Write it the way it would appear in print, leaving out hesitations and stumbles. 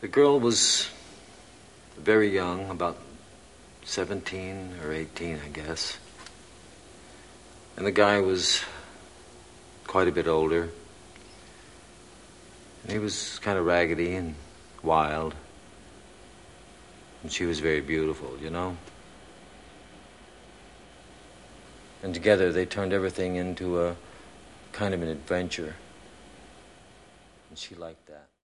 The girl was very young, about 17 or 18, I guess. And the guy was quite a bit older. And he was kind of raggedy and wild. And she was very beautiful, you know? And together they turned everything into a kind of an adventure. And she liked that.